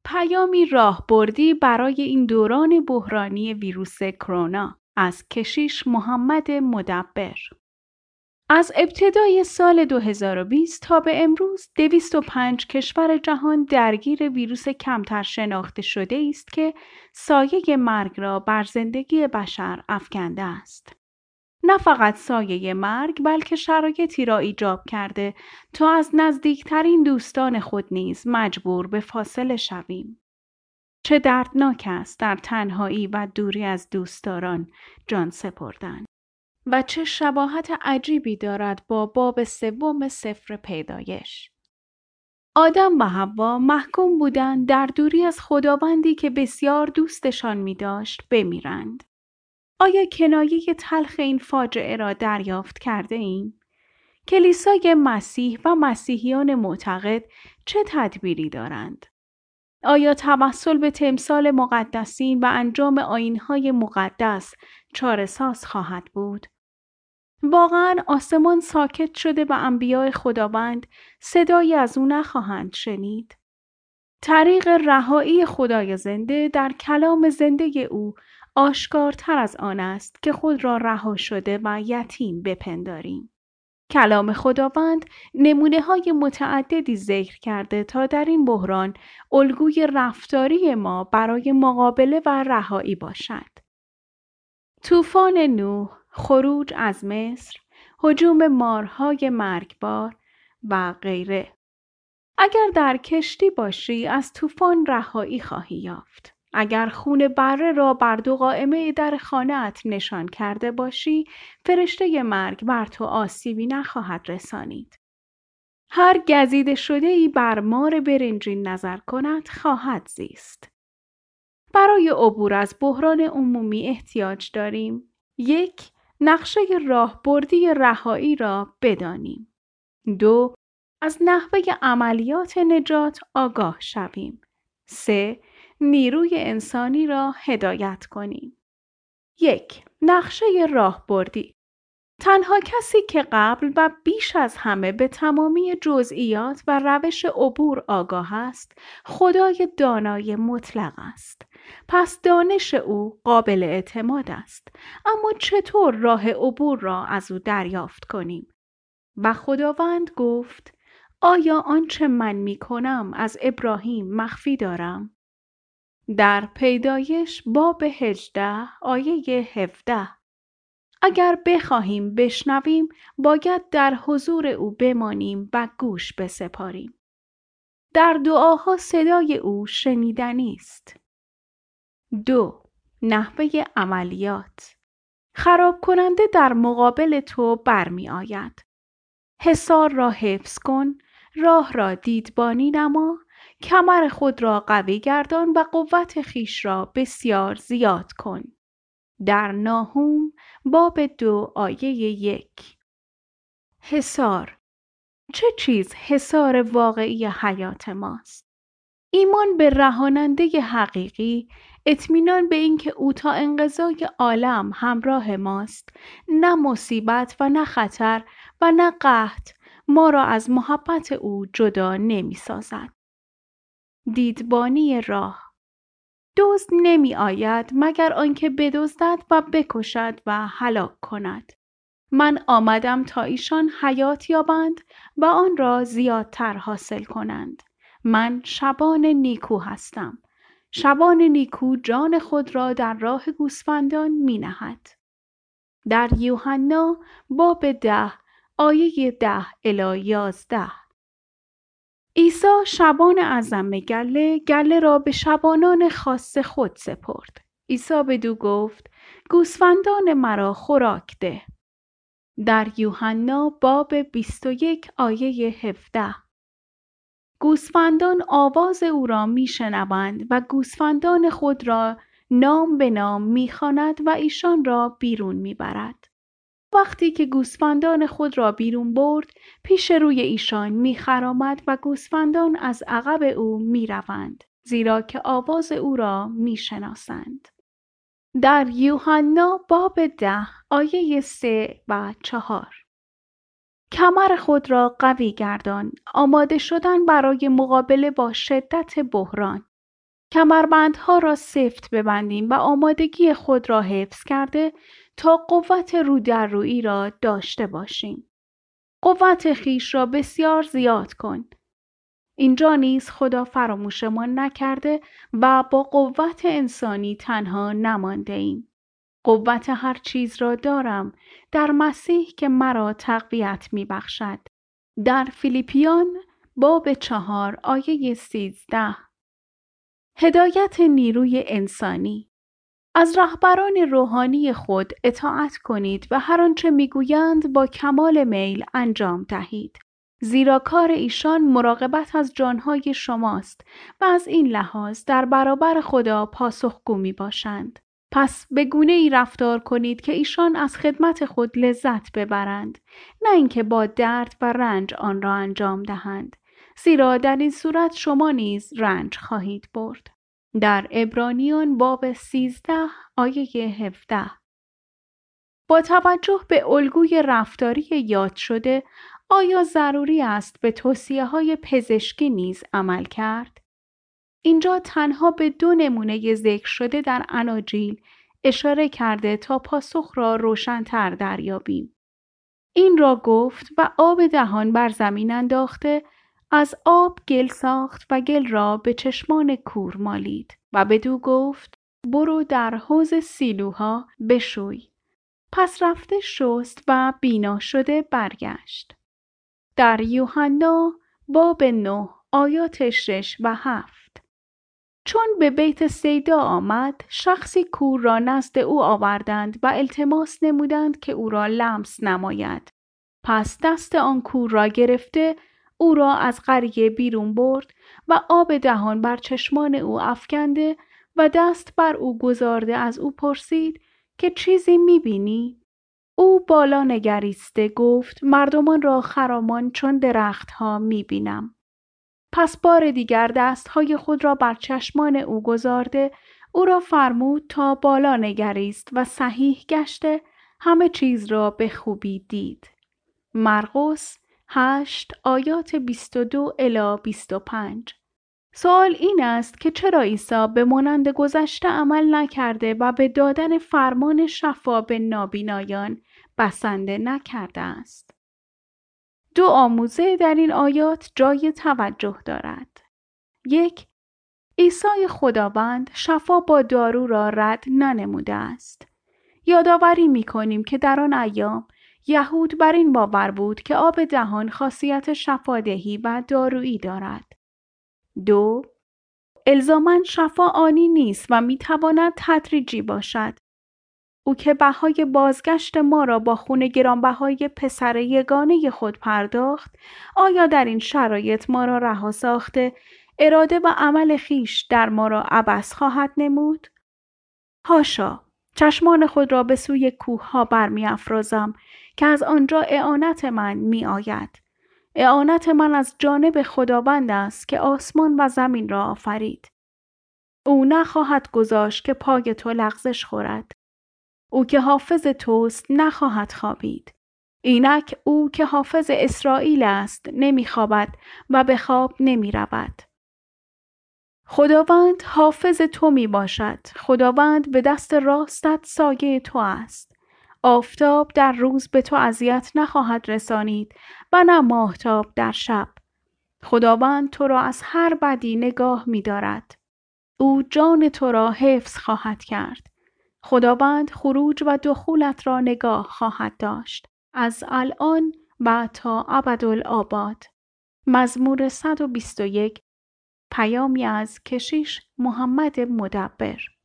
پیامی راهبردی برای این دوران بحرانی ویروس کرونا از کشیش محمد مدبر. از ابتدای سال 2020 تا به امروز 205 کشور جهان درگیر ویروس کمتر شناخته شده است که سایه مرگ را بر زندگی بشر افکنده است. نه فقط سایه مرگ بلکه شرایطی را ایجاب کرده تا از نزدیکترین دوستان خود نیز مجبور به فاصله شویم. چه دردناک است در تنهایی و دوری از دوستداران جان سپردن. و چه شباهت عجیبی دارد با باب 3 سفر پیدایش. آدم و حوا محکوم بودند در دوری از خداوندی که بسیار دوستشان می داشت بمیرند. آیا کنایه تلخ این فاجعه را دریافت کرده ایم؟ کلیسای مسیح و مسیحیان معتقد چه تدبیری دارند؟ آیا توسل به تمثال مقدسین و انجام آیین‌های مقدس چاره‌ساز خواهد بود؟ واقعاً آسمان ساکت شده و انبیاء خداوند صدایی از او نخواهند شنید؟ طریق رهایی خدای زنده در کلام زنده او آشکارتر از آن است که خود را رها شده و یتیم بپنداریم. کلام خداوند نمونه‌های متعددی ذکر کرده تا در این بحران الگوی رفتاری ما برای مقابله و رهایی باشد. طوفان نوح، خروج از مصر، هجوم مارهای مرگبار و غیره. اگر در کشتی باشی از طوفان رهایی خواهی یافت. اگر خون بره را بر 2 قائمه در خانه‌ات نشان کرده باشی، فرشته مرگ بر تو آسیبی نخواهد رسانید. هر گزیده شده‌ای بر مار برنجین نظر کند خواهد زیست. برای عبور از بحران عمومی احتیاج داریم 1. نقشه راهبردی رهایی را بدانیم. 2. از نحوه عملیات نجات آگاه شویم. 3. نیروی انسانی را هدایت کنیم. 1. نقشه راهبردی. تنها کسی که قبل و بیش از همه به تمامی جزئیات و روش عبور آگاه است، خدای دانای مطلق است. پس دانش او قابل اعتماد است. اما چطور راه عبور را از او دریافت کنیم؟ و خداوند گفت: آیا آنچه من می کنم از ابراهیم مخفی دارم؟ در پیدایش باب 18 آیه 17. اگر بخواهیم بشنویم باید در حضور او بمانیم و گوش بسپاریم. در دعاها صدای او شنیدنی است. 2. نحوه عملیات. خراب کننده در مقابل تو برمی آید. حصار را حفظ کن، راه را دیدبانی نما، کمر خود را قوی گردان و قوت خیش را بسیار زیاد کن. در ناهوم باب 2 آیه 1. حصار. چه چیز حصار واقعی حیات ماست؟ ایمان به رهاننده حقیقی، اطمینان به اینکه او تا انقضای عالم همراه ماست، نه مصیبت و نه خطر و نه قحط ما را از محبت او جدا نمی سازد. دیدبانی راه. دزد نمی آید مگر آنکه بدزدد و بکشد و هلاک کند. من آمدم تا ایشان حیات یابند و آن را زیادتر حاصل کنند. من شبان نیکو هستم. شبان نیکو جان خود را در راه گوسفندان می نهد. در یوحنا باب 10 آیه 10 الی 11. عیسی شبان اعظم گله را به شبانان خاص خود سپرد. عیسی بدو گفت: گوسفندان مرا خوراک ده. در یوحنا باب 21 آیه 17. گوسفندان آواز او را میشنوند و گوسفندان خود را نام به نام میخواند و ایشان را بیرون میبرد. وقتی که گوسفندان خود را بیرون برد، پیش روی ایشان میخرامد و گوسفندان از عقب او میروند، زیرا که آواز او را میشناسند. در یوحنا باب 10 آیه 3 و 4. کمر خود را قوی گردان. آماده شدن برای مقابله با شدت بحران. کمربندها را سفت ببندیم و آمادگی خود را حفظ کرده تا قوت رودررویی را داشته باشیم. قوت خیش را بسیار زیاد کن. اینجا نیز خدا فراموشمان نکرده و با قوت انسانی تنها نمانده ایم. قوت هر چیز را دارم در مسیح که مرا تقویت می بخشد. در فیلیپیان باب 4 آیه 13. هدایت نیروی انسانی. از رهبران روحانی خود اطاعت کنید و هر آنچه میگویند با کمال میل انجام دهید. زیرا کار ایشان مراقبت از جانهای شماست و از این لحاظ در برابر خدا پاسخگو می باشند. پس به گونه‌ای رفتار کنید که ایشان از خدمت خود لذت ببرند، نه اینکه با درد و رنج آن را انجام دهند. زیرا در این صورت شما نیز رنج خواهید برد. در عبرانیان باب 13 آیه 17. با توجه به الگوی رفتاری یاد شده، آیا ضروری است به توصیه‌های پزشکی نیز عمل کرد؟ اینجا تنها به 2 نمونه ذکر شده در اناجیل اشاره کرده تا پاسخ را روشن‌تر دریابیم. این را گفت و آب دهان بر زمین انداخته، از آب گل ساخت و گل را به چشمان کور مالید و بدو گفت برو در حوض سیلوها بشوی. پس رفته شست و بینا شده برگشت. در یوحنا باب 9 آیات 6 و 7. چون به بیت سیدا آمد، شخصی کور را نزد او آوردند و التماس نمودند که او را لمس نماید. پس دست آن کور را گرفته، او را از قریه بیرون برد و آب دهان بر چشمان او افکنده و دست بر او گذارده از او پرسید که چیزی می‌بینی؟ او بالا نگریسته گفت مردمان را خرامان چون درختها می‌بینم. پس بار دیگر دستهای خود را بر چشمان او گذارده، او را فرمود تا بالا نگریست و صحیح گشته همه چیز را به خوبی دید. مرقس 8 آیات 22 الی 25. سوال این است که چرا عیسی به مانند گذشته عمل نکرده و به دادن فرمان شفا به نابینایان بسنده نکرده است؟ 2 آموزه در این آیات جای توجه دارد. 1. عیسی خداوند شفا با دارو را رد ننموده است. یادآوری می‌کنیم که در آن ایام یهود بر این باور بود که آب دهان خاصیت شفادهی و دارویی دارد. 2. الزاماً شفا آنی نیست و می‌تواند تدریجی باشد. او که بهای بازگشت ما را با خون گرانبهای پسر یگانه خود پرداخت، آیا در این شرایط ما را رها ساخته اراده و عمل خیش در ما را عبث خواهد نمود؟ حاشا! چشمان خود را به سوی کوه‌ها برمی‌افرازم که از آنجا اعانت من می‌آید. اعانت من از جانب خداوند است که آسمان و زمین را آفرید. او نخواهد گذاشت که پای تو لغزش خورد. او که حافظ توست نخواهد خوابید. اینک او که حافظ اسرائیل است نمی‌خوابد و به خواب نمی‌رود. خداوند حافظ تو می باشد. خداوند به دست راستت سایه تو است. آفتاب در روز به تو اذیت نخواهد رسانید و نه ماهتاب در شب. خداوند تو را از هر بدی نگاه می دارد. او جان تو را حفظ خواهد کرد. خداوند خروج و دخولت را نگاه خواهد داشت. از الان و تا ابدالآباد. مزمور 121 پیامی از کشیش محمد مدبر.